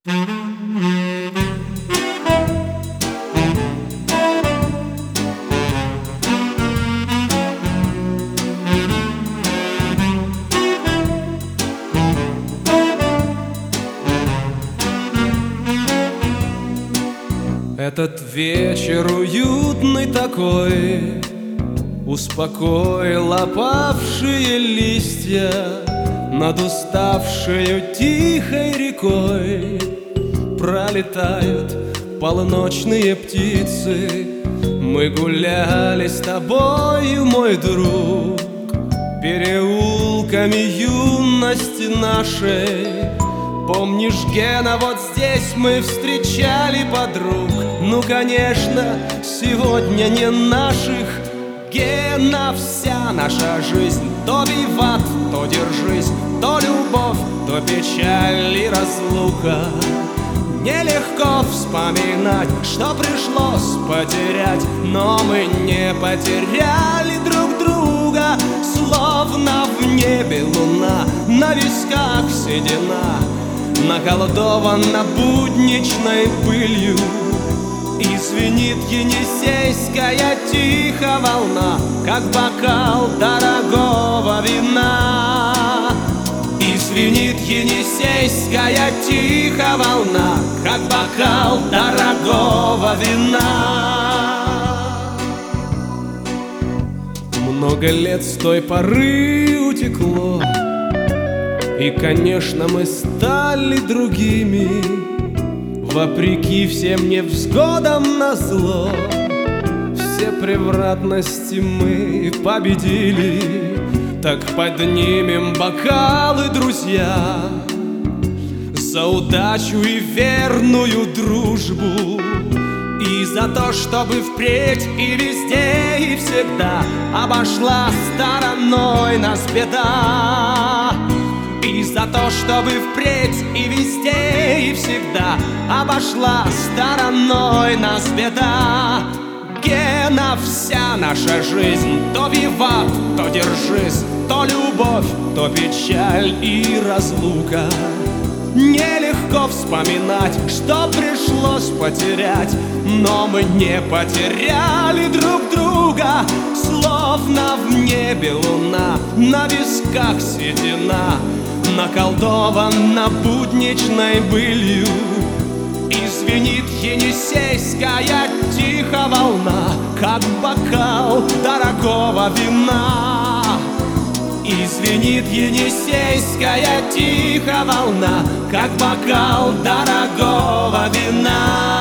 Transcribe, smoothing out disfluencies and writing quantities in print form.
Этот вечер уютный такой успокоил опавшие листья над уставшей тихой рекой. Пролетают полночные птицы. Мы гуляли с тобою, мой друг, переулками юности нашей. Помнишь, Гена, вот здесь мы встречали подруг? Ну, конечно, сегодня не наших. Гена, вся наша жизнь то виват, то держись, то любовь, то печаль и разлука. Нелегко вспоминать, что пришлось потерять, но мы не потеряли друг друга. Словно в небе луна, на висках седина, наколдована будничной пылью. И звенит енисейская тихо волна, как бокал дорогого вина. И звенит енисейская тихо волна, как бокал дорогого вина. Много лет с той поры утекло, и, конечно, мы стали другими. Вопреки всем невзгодам назло, все превратности мы победили. Так поднимем бокалы, друзья, за удачу и верную дружбу, и за то, чтобы впредь и везде и всегда обошла стороной нас беда. И за то, чтобы впредь и везде и всегда обошла стороной нас беда. Гена, вся наша жизнь то виват, то держись, то любовь, то печаль и разлука. Нелегко вспоминать, что пришлось потерять, но мы не потеряли друг друга. Словно в небе луна, на висках седина, наколдована будничной былью. И звенит енисейская тихо волна, как бокал дорогого вина. И звенит енисейская тихо волна, как бокал дорогого вина.